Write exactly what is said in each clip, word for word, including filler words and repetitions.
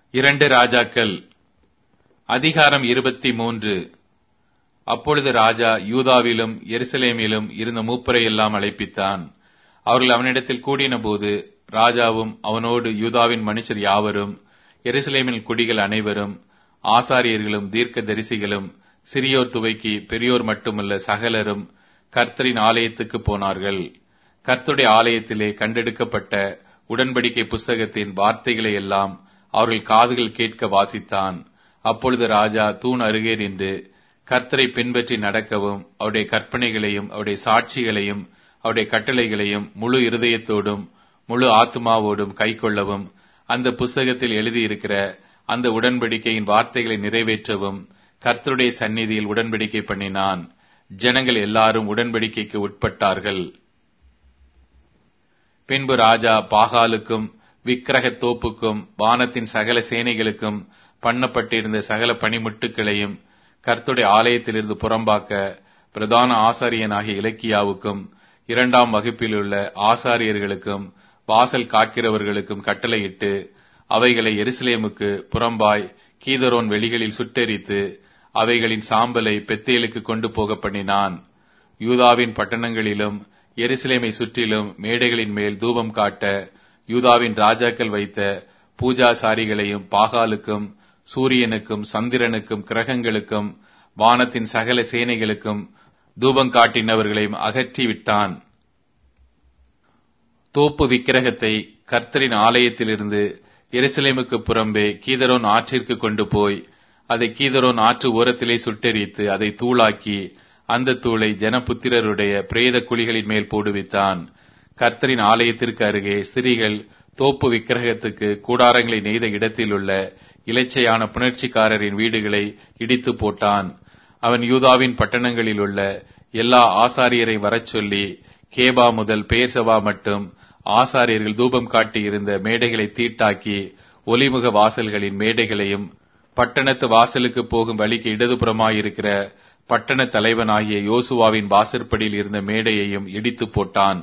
இரண்டு ராஜாக்கள் அதிகாரம் இருபத்தி மூன்று. அப்பொழுது ராஜா யூதாவிலும் எருசலேமிலும் இருந்த மூப்பரை எல்லாம் அழைப்பித்தான். அவர்கள் அவனிடத்தில் கூடின போது ராஜாவும் அவனோடு யூதாவின் மனுஷர் யாவரும், எருசலேமின் குடிகள் அனைவரும், ஆசாரியர்களும் தீர்க்க தரிசிகளும், சிறியோர் துவைக்கி பெரியோர் மட்டுமல்ல சகலரும் கர்த்தரின் ஆலயத்துக்கு போனார்கள். கர்த்தருடைய ஆலயத்திலே கண்டெடுக்கப்பட்ட உடன்படிக்கை புஸ்தகத்தின் வார்த்தைகளை எல்லாம் அவர்கள் காதுகள் கேட்க வாசித்தான். அப்பொழுது ராஜா தூண் அருகே நின்று கர்த்தரை பின்பற்றி நடக்கவும், அவருடைய கற்பனைகளையும் அவருடைய சாட்சிகளையும் அவருடைய கட்டளைகளையும் முழு இருதயத்தோடும் முழு ஆத்மாவோடும் கைக்கொள்ளவும், அந்த புஸ்தகத்தில் எழுதியிருக்கிற அந்த உடன்படிக்கையின் வார்த்தைகளை நிறைவேற்றவும் கர்த்தருடைய சந்நிதியில் உடன்படிக்கை பண்ணினான். ஜனங்கள் எல்லாரும் உடன்படிக்கைக்கு உட்பட்டார்கள். பின்பு ராஜா பாகாலுக்கும் விக்கிரக தோப்புக்கும் வானத்தின் சகல சேனைகளுக்கும் பண்ணப்பட்டிருந்த சகல பணிமுட்டுகளையும் கர்த்தருடைய ஆலயத்திலிருந்து புறம்பாக்க பிரதான ஆசாரியனாகிய இலக்கியாவுக்கும் இரண்டாம் வகுப்பிலுள்ள ஆசாரியர்களுக்கும் வாசல் காக்கிறவர்களுக்கும் கட்டளையிட்டு அவைகளை எருசலேமுக்கு புறம்பாய் கீதரோன் வெளிகளில் சுட்டெரித்து அவைகளின் சாம்பலை பெத்தேலுக்கு கொண்டு போக பண்ணினான். யூதாவின் பட்டணங்களிலும் எருசலேமை சுற்றிலும் மேடைகளின் மேல் தூபம் காட்ட யூதாவின் ராஜாக்கள் வைத்த பூஜாசாரிகளையும் பாகாலுக்கும் சூரியனுக்கும் சந்திரனுக்கும் கிரகங்களுக்கும் வானத்தின் சகல சேனைகளுக்கும் தூபம் காட்டினவர்களையும் அகற்றிவிட்டான். தோப்பு விக்கிரகத்தை கர்த்தரின் ஆலயத்திலிருந்து எருசலேமுக்கு புறம்பே கீதரோன் ஆற்றிற்கு கொண்டு போய் அதை கீதரோன் ஆற்று ஓரத்திலே சுட்டெரித்து அதை தூளாக்கி அந்த தூளை ஜனபுத்திரருடைய பிரேத குழிகளின் மேல் போடுவித்தான். கர்த்தரின் ஆலயத்திற்கு அருகே ஸ்திரீகள் தோப்பு விக்கிரகத்துக்கு கூடாரங்களை நெய்த இடத்தில் உள்ள இலச்சையான புணர்ச்சிக்காரரின் வீடுகளை இடித்து போட்டான். அவன் யூதாவின் பட்டணங்களில் உள்ள எல்லா ஆசாரியரை வரச் சொல்லி கேபா முதல் பேர்சவா மட்டும் ஆசாரியர்கள் தூபம் காட்டி இருந்த மேடைகளை தீட்டாக்கி ஒலிமுக வாசல்களின் மேடைகளையும் பட்டணத்து வாசலுக்கு போகும் வழிக்கு இடதுபுறமாயிருக்கிற பட்டண தலைவனாகிய யோசுவாவின் வாசற்படியில் இருந்த மேடையையும் இடித்து போட்டான்.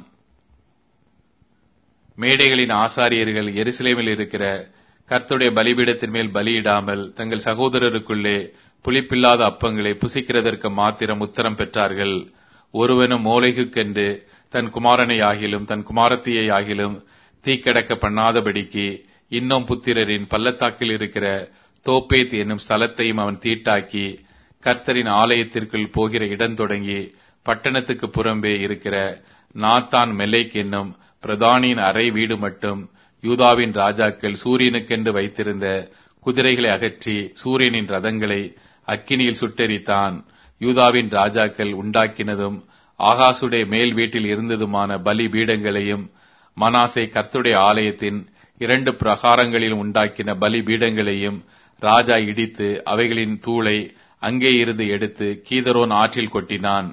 மேடைகளின் ஆசாரியர்கள் எருசலேமில் இருக்கிற கர்த்தருடைய பலிபீடத்தின் மேல் பலியிடாமல் தங்கள் சகோதரருக்குள்ளே புளிப்பில்லாத அப்பங்களை புசிக்கிறதற்கு மாத்திரம் உத்தரம் பெற்றார்கள். ஒருவனும் மோளேகுக்கென்று தன் குமாரனை ஆகிலும் தன் குமாரத்தியை ஆகிலும் தீக்கடக்க பண்ணாதபடிக்கு இன்னும் புத்திரரின் பள்ளத்தாக்கில் இருக்கிற தோப்பேத் என்னும் ஸ்தலத்தையும் அவன் தீட்டாக்கி கர்த்தரின் ஆலயத்திற்குள் போகிற இடம் தொடங்கி பட்டணத்துக்கு புறம்பே இருக்கிற நாத்தான் மெல்லேக் என்னும் பிரதானியின் அறை வீடு மட்டும் யூதாவின் ராஜாக்கள் சூரியனுக்கென்று வைத்திருந்த குதிரைகளை அகற்றி சூரியனின் ரதங்களை அக்கினியில் சுட்டெரித்தான். யூதாவின் ராஜாக்கள் உண்டாக்கினதும் ஆகாசுடைய மேல் வீட்டில் இருந்ததுமான பலி பீடங்களையும் மனாசே கர்த்தருடைய ஆலயத்தின் இரண்டு பிரகாரங்களிலும் உண்டாக்கின பலி பீடங்களையும் ராஜா இடித்து அவைகளின் தூளை அங்கே இருந்து எடுத்து கீதரோன் ஆற்றில் கொட்டினான்.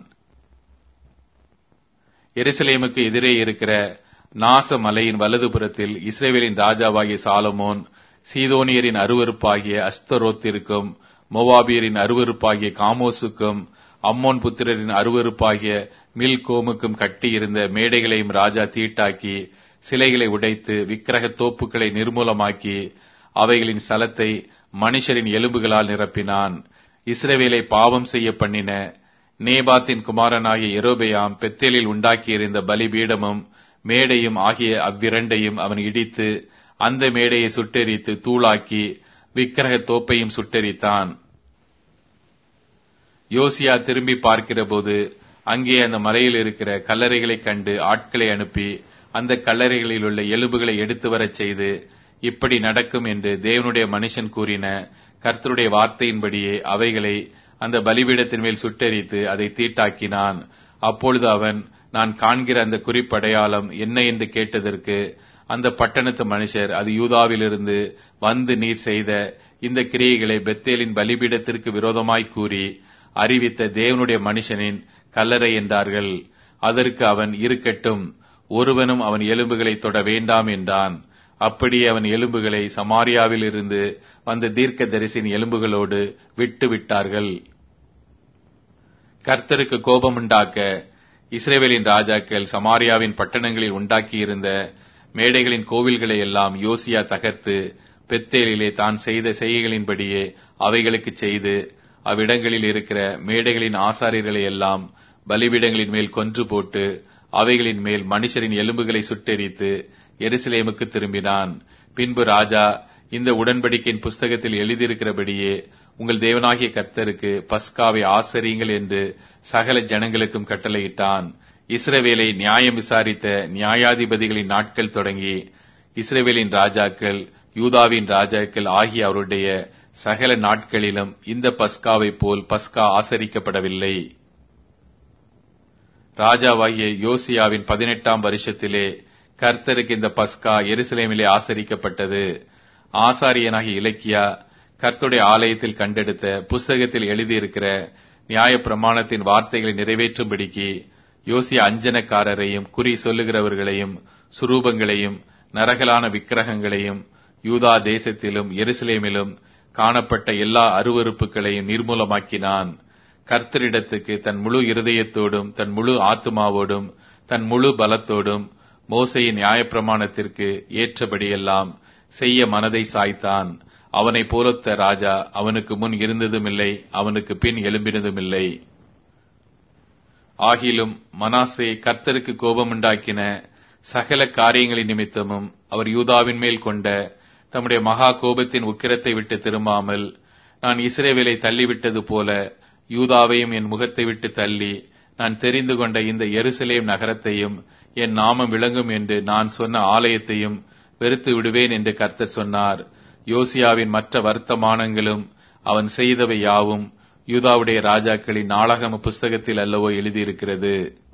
எருசலேமுக்கு எதிரே இருக்கிற நாச மலையின் வலதுபுறத்தில் இஸ்ரவேலின் ராஜாவாகிய சாலமோன் சீதோனியரின் அருவருப்பாகிய அஸ்தரோத்திற்கும் மோவாபியரின் அருவருப்பாகிய காமோசுக்கும் அம்மோன் புத்திரரின் அருவருப்பாகிய மில்கோமுக்கும் கட்டியிருந்த மேடைகளையும் ராஜா தீட்டாக்கி சிலைகளை உடைத்து விக்கிரக தோப்புகளை நிர்மூலமாக்கி அவைகளின் ஸ்தலத்தை மனுஷரின் எலும்புகளால் நிரப்பினான். இஸ்ரவேலை பாவம் செய்ய பண்ணின நேபாத்தின் குமாரனாகிய யெரொபெயாம் பெத்தேலில் உண்டாக்கியிருந்த பலிபீடமும் மேடையும் ஆகிய அவ்விரண்டையும் அவன் இடித்து அந்த மேடையை சுட்டெரித்து தூளாக்கி விக்கிரக தோப்பையும் சுட்டெரித்தான். யோசியா திரும்பி பார்க்கிற போது அங்கே அந்த மலையில் இருக்கிற கல்லறைகளைக் கண்டு ஆட்களை அனுப்பி அந்த கல்லறைகளில் உள்ள எலும்புகளை எடுத்து வரச் செய்து, இப்படி நடக்கும் என்று தேவனுடைய மனுஷன் கூறின கர்த்தருடைய வார்த்தையின்படியே அவைகளை அந்த பலிபீடத்தின் மேல் சுட்டெரித்து அதை தீட்டாக்கினான். அப்பொழுது அவன், நான் காண்கிற அந்த குறிப்படையாளம் என்ன என்று கேட்டதற்கு, அந்த பட்டணத்து மனுஷர், அது யூதாவிலிருந்து வந்து நீர் செய்த இந்த கிரியைகளை பெத்தேலின் பலிபீடத்திற்கு விரோதமாய் கூறி அறிவித்த தேவனுடைய மனுஷனின் கல்லறை என்றார்கள். அதற்கு அவன், இருக்கட்டும், ஒருவனும் அவன் எலும்புகளை தொட வேண்டாம் என்றான். அப்படியே அவன் எலும்புகளை சமாரியாவில் இருந்து வந்த தீர்க்க தரிசின் எலும்புகளோடு விட்டு விட்டார்கள். கர்த்தருக்கு கோபமுண்டாக்க இஸ்ரவேலின் ராஜாக்கள் சமாரியாவின் பட்டணங்களில் உண்டாக்கியிருந்த மேடைகளின் கோவில்களை எல்லாம் யோசியா தகர்த்து பெத்தேலிலே தான் செய்த செய்கைகளின்படியே அவைகளுக்கு செய்து அவ்விடங்களில் இருக்கிற மேடைகளின் ஆசாரியர்களை எல்லாம் பலிபீடங்களின் மேல் கொன்று போட்டு அவைகளின் மேல் மனுஷரின் எலும்புகளை சுட்டெரித்து எருசலேமுக்கு திரும்பினான். பின்பு ராஜா, இந்த உடன்படிக்கையின் புஸ்தகத்தில் எழுதியிருக்கிறபடியே உங்கள் தேவனாகிய கர்த்தருக்கு பஸ்காவை ஆசரியுங்கள் என்று சகல ஜனங்களுக்கும் கட்டளையிட்டான். இஸ்ரவேலை நியாயம் விசாரித்த நியாயாதிபதிகளின் நாட்கள் தொடங்கி இஸ்ரவேலின் ராஜாக்கள், யூதாவின் ராஜாக்கள் ஆகிய அவருடைய சகல நாட்களிலும் இந்த பஸ்காவை போல் பஸ்கா ஆசரிக்கப்படவில்லை. ராஜாவாகிய யோசியாவின் பதினெட்டாம் வருஷத்திலே கர்த்தருக்கு இந்த பஸ்கா எருசலேமிலே ஆசரிக்கப்பட்டது. ஆசாரியனாகிய இலக்கியா கர்த்தருடைய ஆலயத்தில் கண்டெடுத்த புஸ்தகத்தில் எழுதியிருக்கிற நியாய பிரமாணத்தின் வார்த்தைகளை நிறைவேற்றும்படிக்கு யோசியா அஞ்சனக்காரரையும் குறி சொல்லுகிறவர்களையும் சுரூபங்களையும் நரகலான விக்கிரகங்களையும் யூதா தேசத்திலும் எருசலேமிலும் காணப்பட்ட எல்லா அருவருப்புகளையும் நிர்மூலமாக்கினான். கர்த்தரிடத்துக்கு தன் முழு இருதயத்தோடும் தன் முழு ஆத்துமாவோடும் தன் முழு பலத்தோடும் மோசேயின் நியாயப்பிரமாணத்திற்கு ஏற்றபடியெல்லாம் செய்ய மனதை சாய்த்தான். அவனை போலொத்த ராஜா அவனுக்கு முன் இருந்ததுமில்லை, அவனுக்கு பின் எழும்பினதுமில்லை. ஆகிலும் மனாசே கர்த்தருக்கு கோபமுண்டாக்கின சகல காரியங்களின் நிமித்தமும் அவர் யூதாவின் மேல் கொண்ட தம்முடைய மகா கோபத்தின் உக்கிரத்தை விட்டு திரும்பாமல், நான் இஸ்ரவேலை தள்ளிவிட்டது போல யூதாவையும் என் முகத்தை விட்டு தள்ளி நான் தெரிந்து கொண்ட இந்த எருசலேம் நகரத்தையும் என் நாமம் விளங்கும் என்று நான் சொன்ன ஆலயத்தையும் வெறுத்து விடுவேன் என்று கர்த்தர் சொன்னார். யோசியாவின் மற்ற வர்த்தமானங்களும் அவன் செய்தவை யாவும் யூதாவுடைய ராஜாக்களின் நாளாகம புஸ்தகத்தில் அல்லவோ எழுதியிருக்கிறது.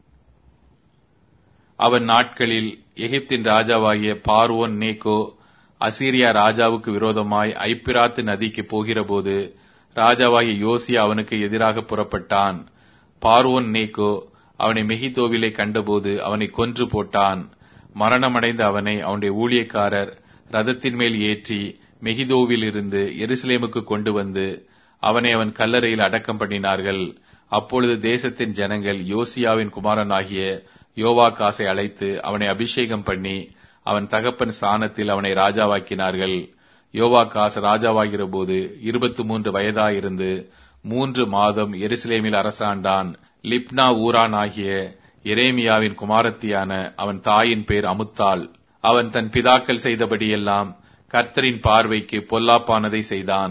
அவன் நாட்களில் எகிப்தின் ராஜாவாகிய பார்வோன் நேகோ அசீரியா ராஜாவுக்கு விரோதமாய் ஐப்பிராத்து நதிக்கு போகிறபோது ராஜாவாகிய யோசியா அவனுக்கு எதிராக புறப்பட்டான். பார்வோன் நேகோ அவனை மெகிதோவிலே கண்டபோது அவனை கொன்று போட்டான். மரணமடைந்த அவனை அவனுடைய ஊழியக்காரர் ரதத்தின் மேல் ஏற்றி மெகிதோவில் இருந்து எருசலேமுக்கு கொண்டு வந்து அவனை அவன் கல்லறையில் அடக்கம் பண்ணினார்கள். அப்பொழுது தேசத்தின் ஜனங்கள் யோசியாவின் குமாரனாகிய யோவாகாசை அழைத்து அவனை அபிஷேகம் பண்ணி அவன் தகப்பன் ஸ்தானத்தில் அவனை ராஜாவாக்கினார்கள். யோவாகாஸ் ராஜாவாகிற போது இருபத்தி மூன்று வயதாயிருந்து மூன்று மாதம் எருசலேமில் அரசாண்டான். லிப்னா ஊரான் ஆகிய எரேமியாவின் குமாரத்தியான அவன் தாயின் பேர் அமுத்தாள். அவன் தன் பிதாக்கள் செய்தபடியெல்லாம் கர்த்தரின் பார்வைக்கு பொல்லாப்பானதை செய்தான்.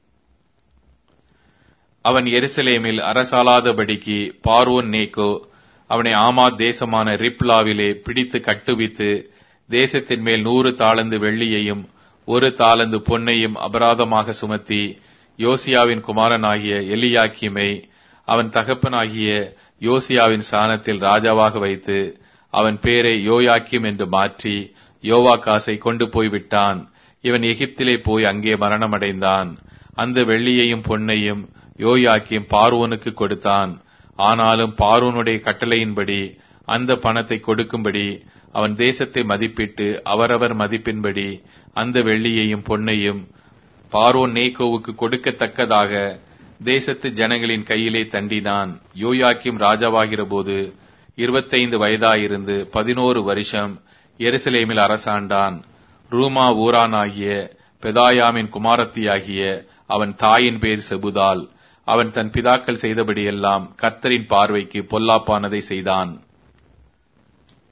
அவன் எருசலேமில் அரசாளாதபடிக்கு பார்வோன் நேகோ அவனை ஆமாத் தேசமான ரிப்லாவிலே பிடித்து கட்டுவித்து தேசத்தின் மேல் நூறு தாலந்து வெள்ளியையும் ஒரு தாலந்து பொன்னையும் அபராதமாக சுமத்தி யோசியாவின் குமாரனாகிய எலியாக்கிமை அவன் தகப்பனாகிய யோசியாவின் ஸ்தானத்தில் ராஜாவாக வைத்து அவன் பேரை யோயாக்கிம் என்று மாற்றி யோவாகாசை கொண்டு போய்விட்டான். இவன் எகிப்திலே போய் அங்கே மரணமடைந்தான். அந்த வெள்ளியையும் பொன்னையும் யோயாக்கிம் பார்வோனுக்கு கொடுத்தான். ஆனாலும் பார்வோனுடைய கட்டளையின்படி அந்த பணத்தை கொடுக்கும்படி அவன் தேசத்தை மதிப்பிட்டு அவரவர் மதிப்பின்படி அந்த வெள்ளியையும் பொன்னையும் பார்வோன் நேகோவுக்கு கொடுக்கத்தக்கதாக தேசத்து ஜனங்களின் கையிலே தண்டினான். யோயாக்கிம் ராஜாவாகிற போது இருபத்தைந்து வயதாயிருந்து பதினோரு வருஷம் எருசலேமில் அரசாண்டான். ரூமா ஊரானாகிய பெதாயாமின் குமாரத்தியாகிய அவன் தாயின் பேர் செபுதால். அவன் தன் பிதாக்கள் செய்தபடியெல்லாம் கர்த்தரின் பார்வைக்கு பொல்லாப்பானதை செய்தான்.